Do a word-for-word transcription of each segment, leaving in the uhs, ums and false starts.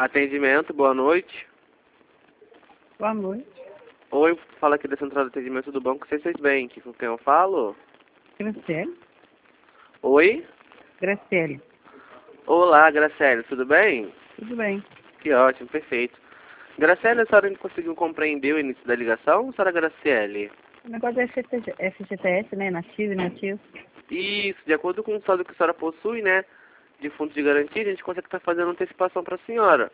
Atendimento, boa noite. Boa noite. Oi, fala aqui da central de atendimento do Banco C seis Bank. Com quem eu falo? Graciele? Oi? Graciele. Olá, Graciele, tudo bem? Tudo bem. Que ótimo, perfeito. Graciele, a senhora conseguiu compreender o início da ligação, senhora Graciele? O negócio é F G T S, né? Nativo e inativo. Isso, de acordo com o saldo que a senhora possui, né, de fundo de garantia, a gente consegue estar fazendo antecipação para a senhora.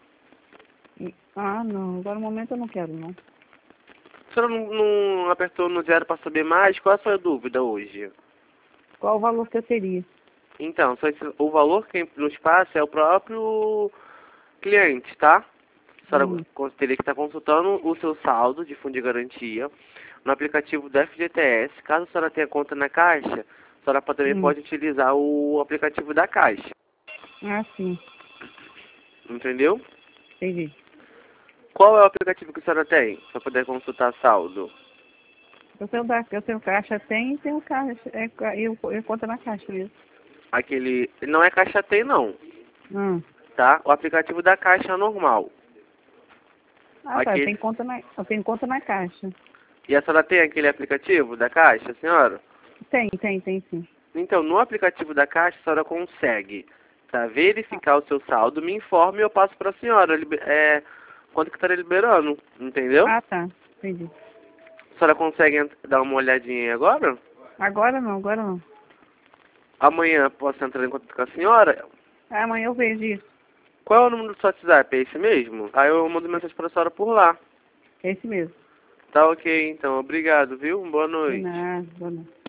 Ah, não. Agora no momento eu não quero, não. A senhora não, não apertou no zero para saber mais? Qual é a sua dúvida hoje? Qual o valor que eu teria? Então, só esse, o valor que nos passa é o próprio cliente, tá? A senhora Hum. teria que estar consultando o seu saldo de fundo de garantia no aplicativo do F G T S. Caso a senhora tenha conta na Caixa, a senhora também Hum. pode utilizar o aplicativo da Caixa. Ah, sim. Entendeu? Entendi. Qual é o aplicativo que a senhora tem para poder consultar saldo? Eu tenho, da, eu tenho caixa, tem e tenho caixa. É, eu, eu conto na caixa mesmo. Aquele... Não é Caixa Tem, não. Hum. Tá? O aplicativo da Caixa é normal. Ah, tá. Eu Aquele... tenho conta na, eu tenho conta na caixa. E a senhora tem aquele aplicativo da Caixa, senhora? Tem, tem, tem sim. Então, no aplicativo da Caixa, a senhora consegue, tá, verificar o seu saldo, me informe e eu passo para a senhora liber- é, quanto que estaria liberando, entendeu? Ah, tá. Entendi. A senhora consegue ent- dar uma olhadinha aí agora? Agora não, agora não. Amanhã posso entrar em contato com a senhora? Ah, amanhã eu vejo isso. Qual é o número do seu WhatsApp? É esse mesmo? Aí eu mando mensagem para a senhora por lá. É esse mesmo. Tá ok, então. Obrigado, viu? Boa De noite. nada, boa noite.